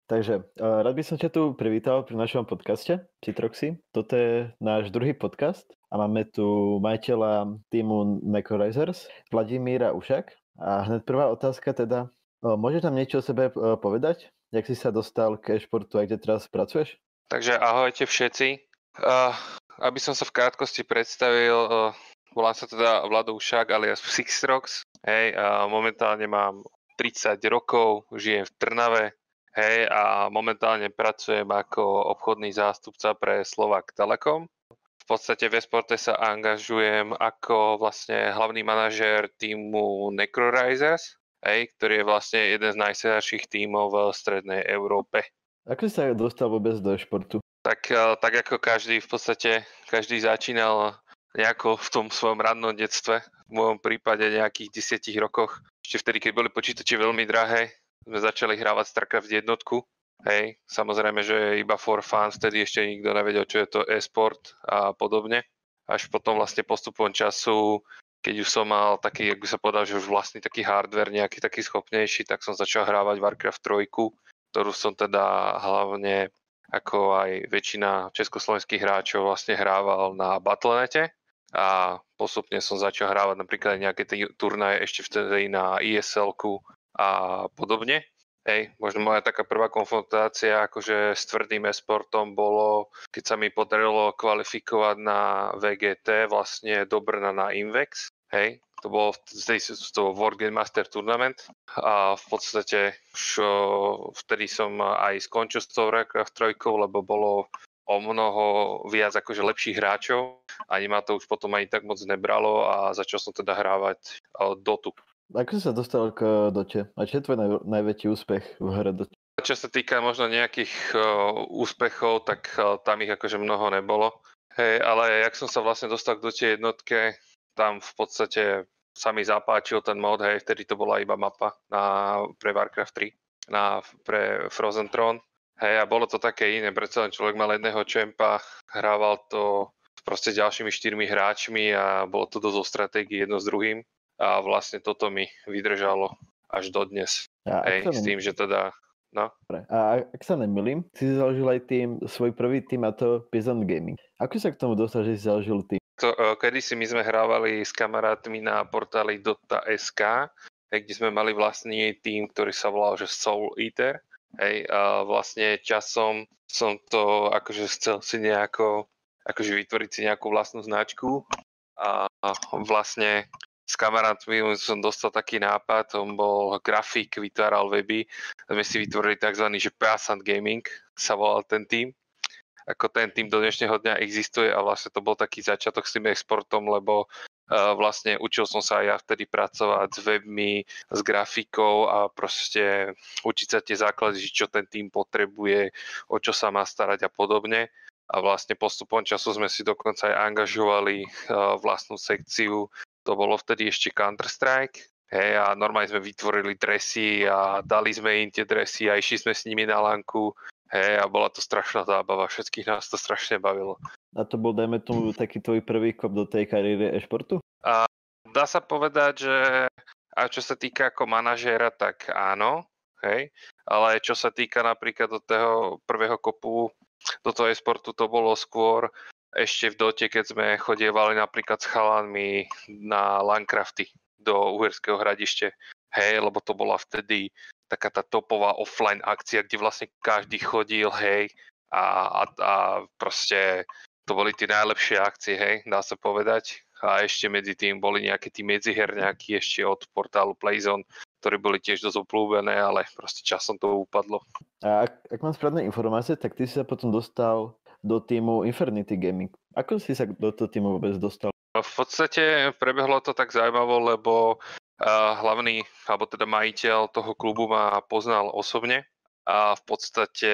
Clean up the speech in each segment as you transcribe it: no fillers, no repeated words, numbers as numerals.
Takže rád by som ťa tu privítal pri našom podcaste Citroxy. Toto je náš druhý podcast a máme tu majiteľa týmu Necrorizers, Vladimíra Ušak. A hneď prvá otázka teda, môžeš nám niečo o sebe povedať? Jak si sa dostal k e-športu a kde teraz pracuješ? Takže ahojte všetci. Aby som sa v krátkosti predstavil, volám sa teda Vlado Ušak alias Sixrox. Hej, momentálne mám 30 rokov, žijem v Trnave. Hej, a momentálne pracujem ako obchodný zástupca pre Slovak Telekom. V podstate v esporte sa angažujem ako vlastne hlavný manažér týmu Necrorizers, ktorý je vlastne jeden z najsilnejších tímov v strednej Európe. Ako si sa dostal vôbec do e-športu? Tak ako každý, v podstate každý začínal nejako v tom svojom rannom detstve. V môjom prípade nejakých 10 rokoch. Ešte vtedy, keď boli počítače veľmi drahé, sme začali hrávať StarCraft jednotku. Hej, samozrejme, že iba for fun, vtedy ešte nikto nevedel, čo je to e-sport a podobne. Až potom vlastne postupom času, keď už som mal taký, jak by sa povedal, že už vlastný taký hardware, nejaký taký schopnejší, tak som začal hrávať Warcraft 3, ktorú som teda hlavne ako aj väčšina československých hráčov vlastne hrával na Battle.nete a postupne som začal hrávať napríklad nejaké turnaje ešte vtedy na ESL-ku a podobne. Hej, možno moja taká prvá konfrontácia akože s tvrdým e-sportom bolo, keď sa mi podarilo kvalifikovať na VGT vlastne do Brna na Invex. Hej, to bolo World Game Master Tournament a v podstate už vtedy som aj skončil s tou Warcraft 3, lebo bolo o mnoho viac akože lepších hráčov. Ani ma to už potom ani tak moc nebralo a začal som teda hrávať Dotu. Ako si sa dostal k Dote? A čo je tvoj najväčší úspech v hre Dote? Čo sa týka možno nejakých úspechov, tak tam ich akože mnoho nebolo. Hej, ale jak som sa vlastne dostal k Dote jednotke, tam v podstate sa mi zapáčil ten mod, hej, vtedy to bola iba mapa pre Warcraft 3, pre Frozen Throne. Hej, a bolo to také iné, predsa len človek mal jedného čempa, hrával to proste s ďalšími 4 hráčmi a bolo to dosť o stratégii jedno s druhým. A vlastne toto mi vydržalo až dodnes. Hej, s tým, že teda... No. A ak sa nemýlim, si založil aj svoj prvý tým, a to Peasant Gaming. Ako sa k tomu dostal, že si založil tým? Kedysi my sme hrávali s kamarátmi na portáli Dota.sk, kde sme mali vlastný tým, ktorý sa volal že Soul Eater. Hej, a vlastne časom som to akože chcel si nejako akože vytvoriť si nejakú vlastnú značku a vlastne s kamarátmi som dostal taký nápad, on bol grafik, vytváral weby, sme si vytvorili tzv. Že Peasant Gaming sa volal ten tým. Ako ten tým do dnešného dňa existuje a vlastne to bol taký začiatok s tým exportom, lebo vlastne učil som sa aj ja vtedy pracovať s webmi, s grafikou a proste učiť sa tie základy, čo ten tým potrebuje, o čo sa má starať a podobne. A vlastne postupom času sme si dokonca aj angažovali vlastnú sekciu. To bolo vtedy ešte Counter-Strike. Hej, a normálne sme vytvorili dresy a dali sme im tie dresy a išli sme s nimi na lanku. Hej, a bola to strašná zábava, všetkých nás to strašne bavilo. A to bol, dajme tomu, taký tvoj prvý kop do tej kariéry e-športu? A dá sa povedať, že a čo sa týka ako manažéra, tak áno, hej, ale čo sa týka napríklad do toho prvého kopu do toho e-sportu, to bolo skôr ešte v Dote, keď sme chodievali napríklad s chalanmi na Landcrafty do Uherského Hradište. Hej, lebo to bola vtedy taká tá topová offline akcia, kde vlastne každý chodil, hej, a proste to boli tie najlepšie akcie, hej, dá sa povedať. A ešte medzi tým boli nejaké tí medziherňáky ešte od portálu Playzone, ktorí boli tiež dosť obľúbené, ale proste časom to upadlo. A ak mám správne informácie, tak ty si sa potom dostal do týmu Infernity Gaming. Ako si sa do toho týmu vôbec dostal? V podstate prebehlo to tak zaujímavo, lebo hlavný, alebo teda majiteľ toho klubu ma poznal osobne a v podstate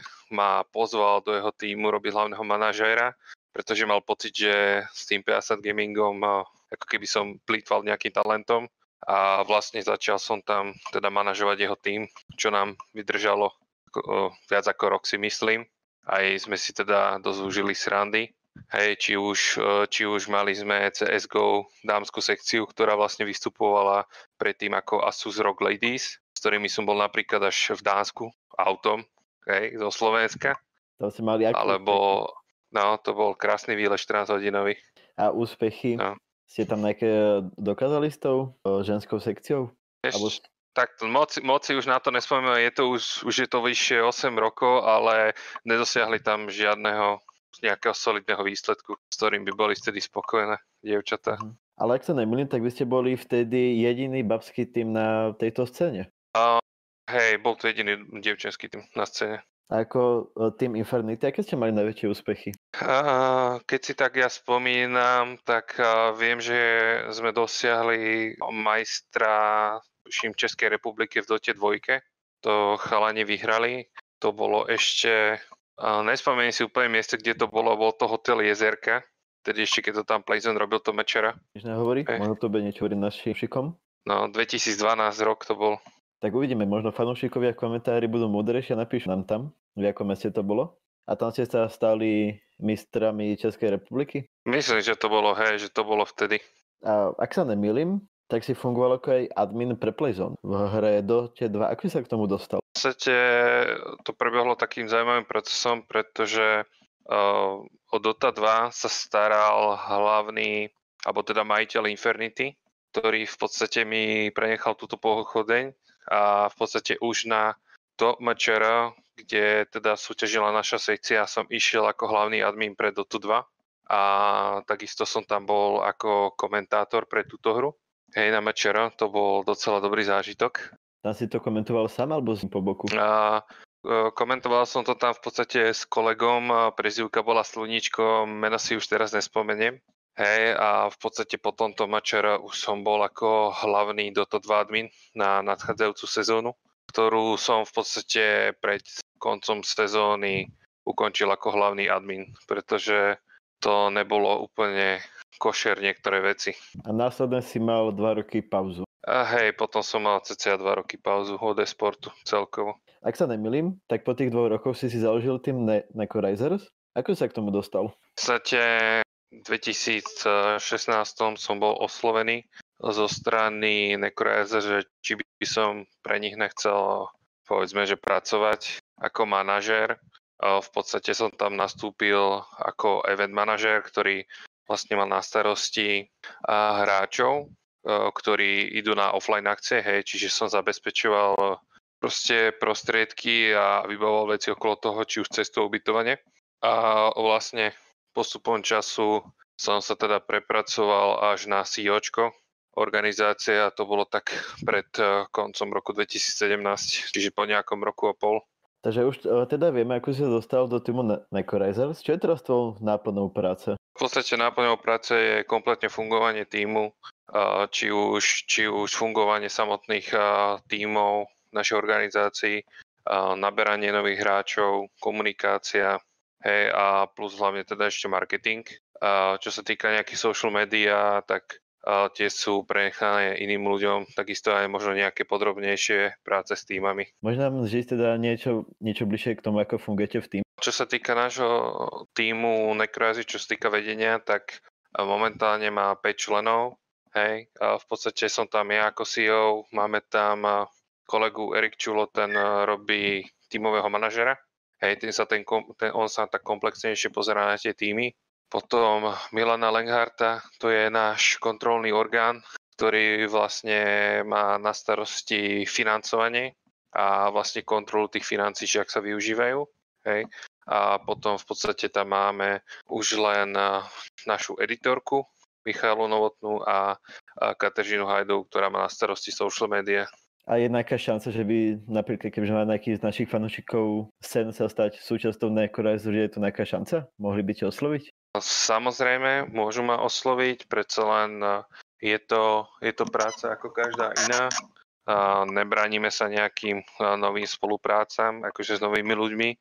ma pozval do jeho týmu robiť hlavného manažéra, pretože mal pocit, že s tým Peasant Gamingom ako keby som plýtval nejakým talentom a vlastne začal som tam teda manažovať jeho tým, čo nám vydržalo viac ako rok, si myslím. Aj sme si teda dosť užili srandy. Hej, či už mali sme CSGO dámsku sekciu, ktorá vlastne vystupovala predtým ako Asus Rock Ladies, s ktorými som bol napríklad až v Dánsku autom. hej, zo Slovenska, To si mali aký úspech? alebo no, to bol krásny výlet 14-hodinový. A úspechy? No. Ste tam nejaké dokázali s tou ženskou sekciou? Alebo... Tak moci už na to nespomínam, už je to vyššie 8 rokov, ale nedosiahli tam nejakého solidného výsledku, s ktorým by boli vtedy spokojné dievčatá. Ale ak sa nemýlim, tak vy ste boli vtedy jediný babský tým na tejto scéne. Hej, bol to jediný dievčenský tým na scéne. A ako tým Infernity, aké ste mali najväčšie úspechy? Keď si tak ja spomínam, tak viem, že sme dosiahli majstra Českej republiky v Dote 2. To chalani vyhrali. To bolo ešte, nespomeniem si úplne miesto, kde to bolo to hotel Jezerka. Tedy ešte, keď to tam Playzone robil to mečera. Nič nehovorí? Možno to bude niečo hovoriť našim šikom? No, 2012 rok to bol. Tak uvidíme, možno fanúšikovia komentári budú múdrejšie, napíšu nám tam, v akom meste to bolo. A tam ste sa stali mistrami Českej republiky? Myslím, že to bolo vtedy. A ak sa nemýlim, tak si fungoval ako aj admin pre Playzone v hre Dota 2. Ako si sa k tomu dostal? V podstate to prebehlo takým zaujímavým procesom, pretože o Dota 2 sa staral hlavný, alebo teda majiteľ Infernity, ktorý v podstate mi prenechal túto pochodeň a v podstate už na to MČR, kde teda súťažila naša sekcia, som išiel ako hlavný admin pre Dota 2 a takisto som tam bol ako komentátor pre túto hru. Hej, na MČR, to bol docela dobrý zážitok. Tam si to komentoval sám alebo po boku? Komentoval som to tam v podstate s kolegom, prezývka bola Sluníčko, meno si už teraz nespomeniem. Hej, a v podstate po tomto MČR už som bol ako hlavný Dota 2 admin na nadchádzajúcu sezónu, ktorú som v podstate pred koncom sezóny ukončil ako hlavný admin, pretože to nebolo úplne košer niektoré veci. A následne si mal 2 roky pauzu. A hej, potom som mal cca 2 roky pauzu od e-sportu celkovo. Ak sa nemýlim, tak po tých 2 rokoch si založil tým Necorizers. Ako sa k tomu dostal? V podstate v 2016 som bol oslovený zo strany Necorizers, že či by som pre nich nechcel, povedzme, že pracovať ako manažér. V podstate som tam nastúpil ako event manažér, ktorý vlastne mal na starosti hráčov, ktorí idú na offline akcie, hej, čiže som zabezpečoval proste prostriedky a vybavoval veci okolo toho, či už cestou ubytovanie. A vlastne postupom času som sa teda prepracoval až na CEOčko organizácie a to bolo tak pred koncom roku 2017, čiže po nejakom roku a pol. Takže už teda vieme, ako si sa dostal do týmu Necorizers. Čo je teraz tvojou náplňou práce? V podstate náplňou práce je kompletne fungovanie tímu, či už fungovanie samotných tímov našej organizácii, naberanie nových hráčov, komunikácia, hej, a plus hlavne teda ešte marketing. Čo sa týka nejakých social media, tak tie sú prenechané iným ľuďom, takisto aj možno nejaké podrobnejšie práce s týmami. Možno nám žiť teda niečo bližšie k tomu, ako fungujete v týmu? Čo sa týka nášho týmu Necroazy, čo sa týka vedenia, tak momentálne má 5 členov. Hej. V podstate som tam ja ako CEO, máme tam kolegu Erik Čulo, ten robí tímového manažera. Hej, on sa tak komplexnejšie pozerá na tie týmy. Potom Milana Lengharta, to je náš kontrolný orgán, ktorý vlastne má na starosti financovanie a vlastne kontrolu tých financií, ak sa využívajú. Hej. A potom v podstate tam máme už len našu editorku, Michalu Novotnú a Kateřinu Hajdovú, ktorá má na starosti social media. A je nejaká šanca, že by napríklad, keďže má nejaký z našich fanúšikov sen sa stať súčasťou Necorizers, že je tu nejaká šanca? Mohli by ťa osloviť? Samozrejme, môžu ma osloviť, predsa len je to práca ako každá iná. Nebránime sa nejakým novým spoluprácam, akože s novými ľuďmi,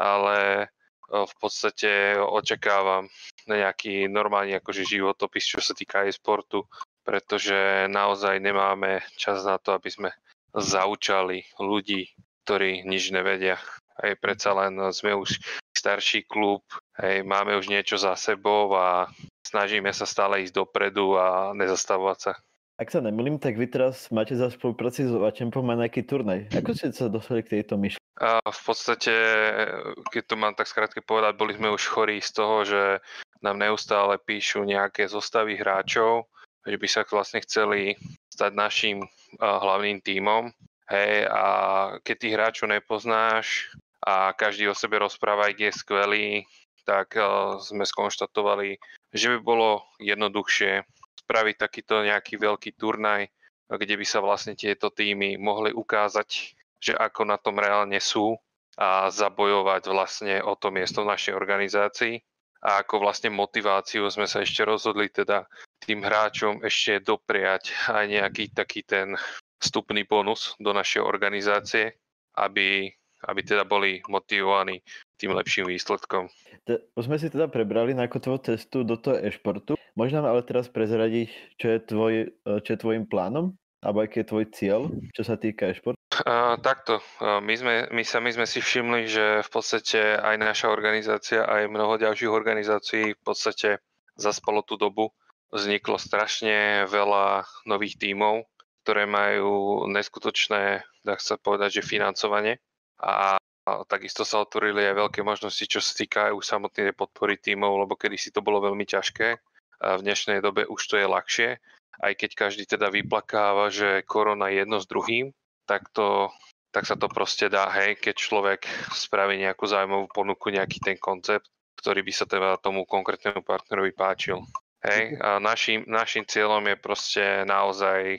ale v podstate očakávam nejaký normálny akože životopis, čo sa týka e-sportu, pretože naozaj nemáme čas na to, aby sme zaučali ľudí, ktorí nič nevedia. Hej, predsa len sme už starší klub, hej, máme už niečo za sebou a snažíme sa stále ísť dopredu a nezastavovať sa. Ak sa nemýlim, tak vy teraz máte za spolupráci s Ovačempom aj nejaký turnaj. Ako ste sa dostali k tejto myšlienke? A v podstate, keď to mám tak skrátke povedať, boli sme už chorí z toho, že nám neustále píšu nejaké zostavy hráčov, že by sa vlastne chceli stať našim hlavným tímom. Hej, a keď tých hráčov nepoznáš a každý o sebe rozpráva, ak je skvelý, tak sme skonštatovali, že by bolo jednoduchšie spraviť takýto nejaký veľký turnaj, kde by sa vlastne tieto týmy mohli ukázať, že ako na tom reálne sú a zabojovať vlastne o to miesto v našej organizácii. A ako vlastne motiváciu sme sa ešte rozhodli teda tým hráčom ešte dopriať aj nejaký taký ten vstupný bonus do našej organizácie, aby teda boli motivovaní tým lepším výsledkom. Už sme si teda prebrali na tvoju cestu do toho e-športu. Možno ale teraz prezradiť, čo je tvojim plánom? Alebo aký je tvoj cieľ, čo sa týka e-športu? Takto. My sme si všimli, že v podstate aj naša organizácia, aj mnoho ďalších organizácií v podstate zaspalo tú dobu. Vzniklo strašne veľa nových tímov, ktoré majú neskutočné, dá sa povedať, že financovanie. A takisto sa otvorili aj veľké možnosti, čo sa týka aj samotnej podpory tímov, lebo kedysi to bolo veľmi ťažké. A v dnešnej dobe už to je ľahšie. Aj keď každý teda vyplakáva, že korona je jedno s druhým, tak sa to proste dá, hej, keď človek spraví nejakú zaujímavú ponuku, nejaký ten koncept, ktorý by sa teda tomu konkrétnemu partnerovi páčil. Hej, a našim cieľom je proste naozaj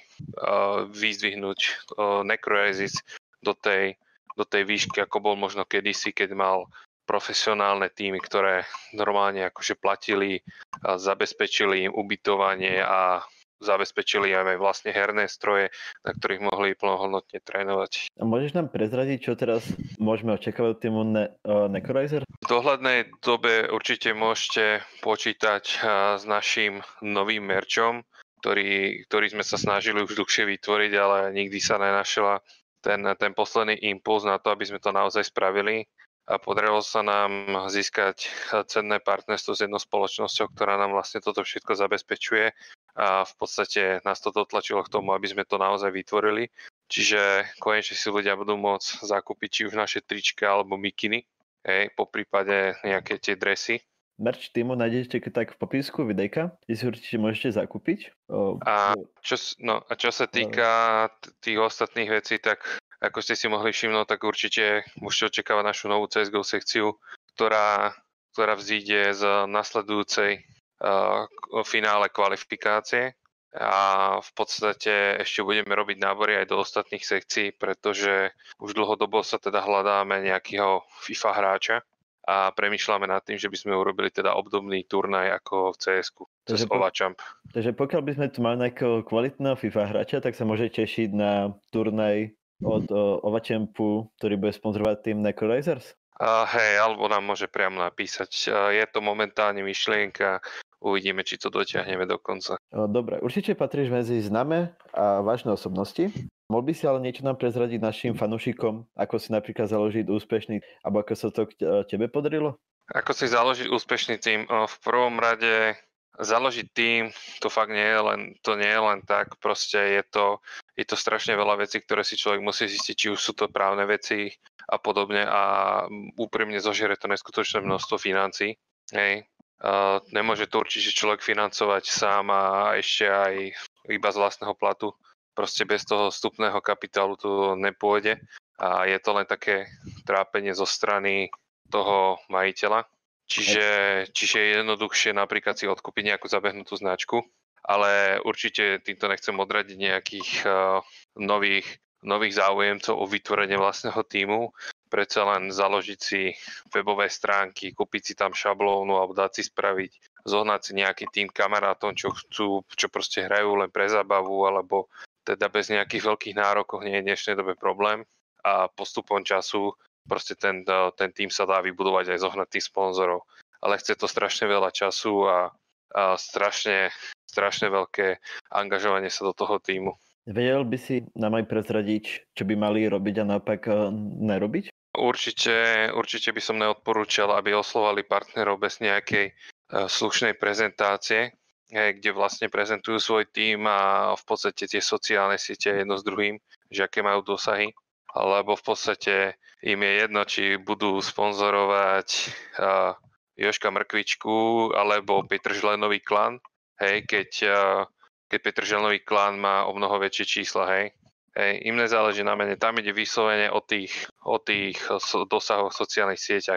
vyzdvihnúť Necroasis do tej výšky, ako bol možno kedysi, keď mal profesionálne týmy, ktoré normálne akože platili, zabezpečili im ubytovanie a zabezpečili aj vlastne herné stroje, na ktorých mohli plnohodnotne trénovať. A môžeš nám prezradiť, čo teraz môžeme očakávať od týmu Necrorizer? V dohľadnej dobe určite môžete počítať s našim novým merčom, ktorý sme sa snažili už dlhšie vytvoriť, ale nikdy sa nenašla ten posledný impuls na to, aby sme to naozaj spravili. A podarilo sa nám získať cenné partnerstvo s jednou spoločnosťou, ktorá nám vlastne toto všetko zabezpečuje. A v podstate nás to dotlačilo k tomu, aby sme to naozaj vytvorili. Čiže konečne si ľudia budú môcť zakúpiť či už naše trička alebo mikiny, po prípade nejaké tie dresy. Merch týmu nájdete tak v popisku videjka, kde si určite môžete zakúpiť. A čo sa týka tých ostatných vecí, tak ako ste si mohli všimnúť, tak určite môžete očakávať našu novú CSGO sekciu, ktorá vzíde z nasledujúcej finále kvalifikácie a v podstate ešte budeme robiť nábory aj do ostatných sekcií, pretože už dlhodobo sa teda hľadáme nejakého FIFA hráča a premýšľame nad tým, že by sme urobili teda obdobný turnaj ako v CS-ku cez Ovachamp. Takže pokiaľ by sme tu mali nejakého kvalitného FIFA hráča, tak sa môže tešiť na turnaj od Ovachampu, ktorý bude sponzorovať tým Necrorizers? Alebo nám môže priamo napísať. Je to momentálne myšlienka, uvidíme, či to dotiahneme do konca. Dobre, určite patríš medzi známe a vážne osobnosti. Mohol by si ale niečo nám prezradiť našim fanúšikom, ako si napríklad založiť úspešný, alebo ako sa to tebe podarilo? Ako si založiť úspešný tým? V prvom rade založiť tým, to fakt nie je len tak, proste je to strašne veľa vecí, ktoré si človek musí zistiť, či už sú to právne veci a podobne a úprimne zožere to neskutočné množstvo financií. Hej. Nemôže to určite človek financovať sám a ešte aj iba z vlastného platu. Proste bez toho vstupného kapitálu to nepôjde a je to len také trápenie zo strany toho majiteľa. Čiže je jednoduchšie napríklad si odkúpiť nejakú zabehnutú značku, ale určite týmto nechcem odradiť nejakých nových záujemcov o vytvorenie vlastného tímu. Predsa len založiť si webové stránky, kúpiť si tam šablónu alebo dať si spraviť, zohnať si nejaký tým kamarátov, čo proste hrajú len pre zábavu alebo teda bez nejakých veľkých nárokov nie je v dnešnej dobe problém a postupom času proste ten tým sa dá vybudovať aj zohnať tých sponzorov. Ale chce to strašne veľa času a strašne veľké angažovanie sa do toho týmu. Vedel by si nám aj prezradiť, čo by mali robiť a naopak nerobiť? Určite by som neodporúčal, aby oslovali partnerov bez nejakej slušnej prezentácie. kde vlastne prezentujú svoj tím a v podstate tie sociálne siete jedno s druhým, že aké majú dosahy. Lebo v podstate im je jedno, či budú sponzorovať Jožka Mrkvičku alebo Petržlenový klan. Hej, keď Petržlenový klan má o mnoho väčšie čísla, hej. Hej, im nezáleží na mene, tam ide vyslovene o tých dosahoch v sociálnych sieťach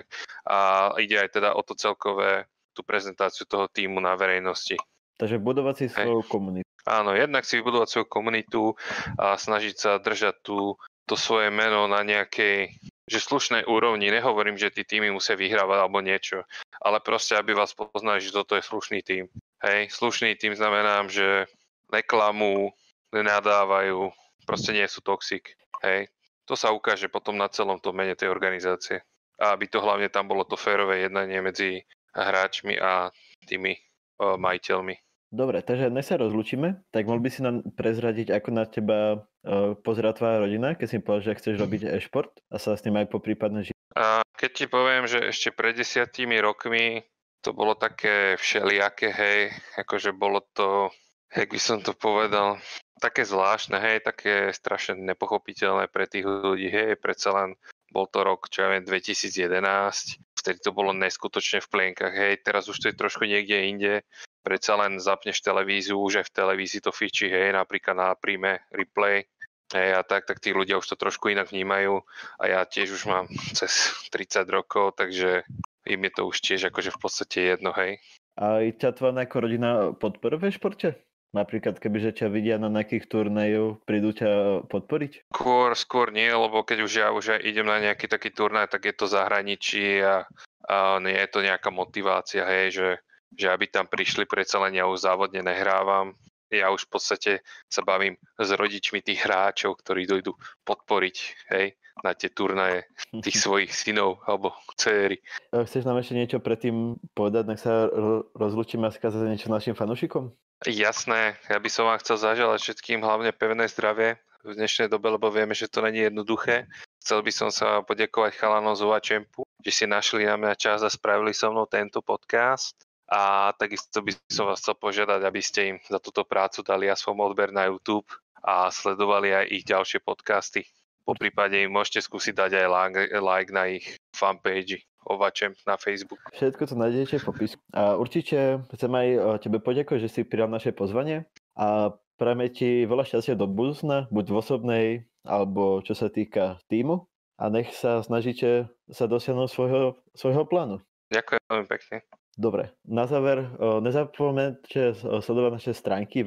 a ide aj teda o to celkové, tú prezentáciu toho týmu na verejnosti. Takže budovať si svoju komunitu. Áno, jednak si vybudovať svoju komunitu a snažiť sa držať to svoje meno na nejakej že slušnej úrovni. Nehovorím, že tí týmy musia vyhrávať alebo niečo, ale proste, aby vás poznali, že toto je slušný tým. Hej, slušný tým znamená, že neklamú, nenadávajú, proste nie sú toxic. Hej, to sa ukáže potom na celom tom mene tej organizácie. A aby to hlavne tam bolo to férové jednanie medzi hráčmi a tými majiteľmi. Dobre, takže než sa rozlúčime, tak mohol by si nám prezradiť, ako na teba pozerá tvoja rodina, keď si povedal, že chceš robiť e-šport a sa s ním aj poprípadne žiť. A keď ti poviem, že ešte pred 10 rokmi to bolo také všelijaké, hej, akože bolo to, jak by som to povedal, také zvláštne, hej, také strašne nepochopiteľné pre tých ľudí, hej, predsa len bol to rok, čo ja viem, 2011, vtedy to bolo neskutočne v plienkach, hej, teraz už to je trošku niekde inde, predsa len zapneš televíziu, už aj v televízii to fičí, hej, napríklad na Prime Replay, hej, a tak tí ľudia už to trošku inak vnímajú a ja tiež už mám cez 30 rokov, takže im je to už tiež akože v podstate jedno, hej. A ťa tvoja nejaká rodina podporuje v športe? Napríklad, kebyže ťa vidia na nejakých turnajoch, prídu ťa podporiť? Skôr nie, lebo keď už ja idem na nejaký taký turnaj, tak je to zahraničí a nie je to nejaká motivácia, hej, že aby tam prišli, predsa len ja už závodne nehrávam. Ja už v podstate sa bavím s rodičmi tých hráčov, ktorí dojdú podporiť, hej, na tie turnaje tých svojich synov alebo dcéry. Chceš nám ešte niečo predtým povedať, nech sa rozlúčime a skázať niečo našim fanúšikom? Jasné, ja by som vám chcel zaželať všetkým hlavne pevné zdravie v dnešnej dobe, lebo vieme, že to není jednoduché. Chcel by som sa poďakovať chalanom z Ovačempu, že si našli na mňa čas a spravili so mnou tento podcast. A takisto by som vás chcel požiadať, aby ste im za túto prácu dali aspoň odber na YouTube a sledovali aj ich ďalšie podcasty. Po prípade im môžete skúsiť dať aj like na ich fanpage Ovačemp na Facebook. Všetko to nájdete v popisku. A určite chcem aj tebe poďakovať, že si prijal naše pozvanie a prajeme ti veľa šťastia do budúcna, buď v osobnej, alebo čo sa týka tímu a nech sa snažíte sa dosiahnuť svojho plánu. Ďakujem veľmi pekne. Dobre, na záver nezapomeňte sledovať naše stránky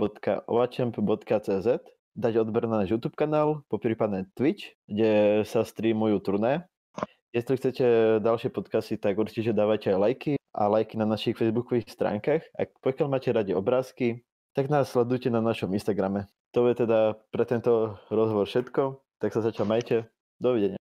www.ovachemp.cz, dať odber na náš YouTube kanál, poprípadne Twitch, kde sa streamujú turné. Jestli chcete ďalšie podcasty, tak určite dávajte aj lajky a lajky na našich facebookových stránkach. A pokiaľ máte radi obrázky, tak nás sledujte na našom Instagrame. To je teda pre tento rozhovor všetko, tak sa zatiaľ majte. Dovidenia.